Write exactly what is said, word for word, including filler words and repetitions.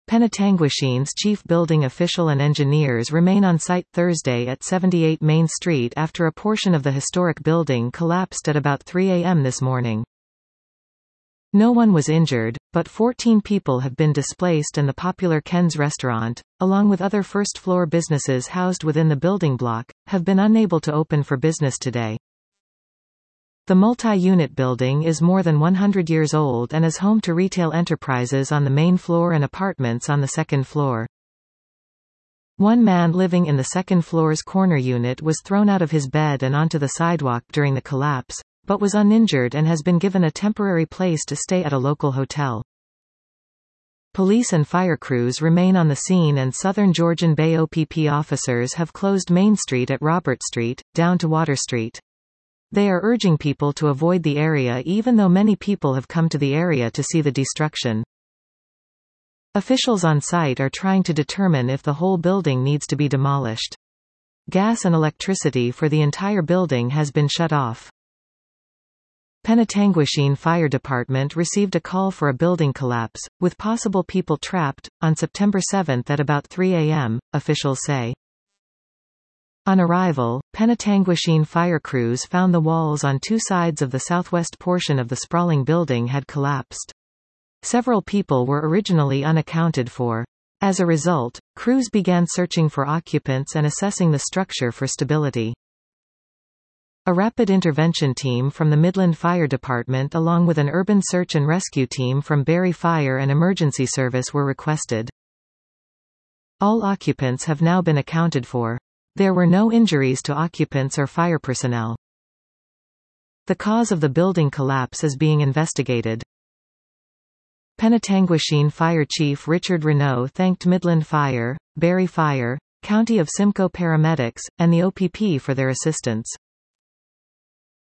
Penetanguishene's chief building official and engineers remain on site Thursday at seventy-eight Main Street after a portion of the historic building collapsed at about three a m this morning. No one was injured, but fourteen people have been displaced and the popular Ken's restaurant, along with other first-floor businesses housed within the building block, have been unable to open for business today. The multi-unit building is more than one hundred years old and is home to retail enterprises on the main floor and apartments on the second floor. One man living in the second floor's corner unit was thrown out of his bed and onto the sidewalk during the collapse, but was uninjured and has been given a temporary place to stay at a local hotel. Police and fire crews remain on the scene and Southern Georgian Bay O P P officers have closed Main Street at Robert Street, down to Water Street. They are urging people to avoid the area even though many people have come to the area to see the destruction. Officials on site are trying to determine if the whole building needs to be demolished. Gas and electricity for the entire building has been shut off. Penetanguishene Fire Department received a call for a building collapse, with possible people trapped, on September seventh at about three a m, officials say. On arrival, Penetanguishene fire crews found the walls on two sides of the southwest portion of the sprawling building had collapsed. Several people were originally unaccounted for. As a result, crews began searching for occupants and assessing the structure for stability. A rapid intervention team from the Midland Fire Department along with an urban search and rescue team from Barry Fire and Emergency Service were requested. All occupants have now been accounted for. There were no injuries to occupants or fire personnel. The cause of the building collapse is being investigated. Penetanguishene Fire Chief Richard Renault thanked Midland Fire, Barry Fire, County of Simcoe paramedics, and the O P P for their assistance.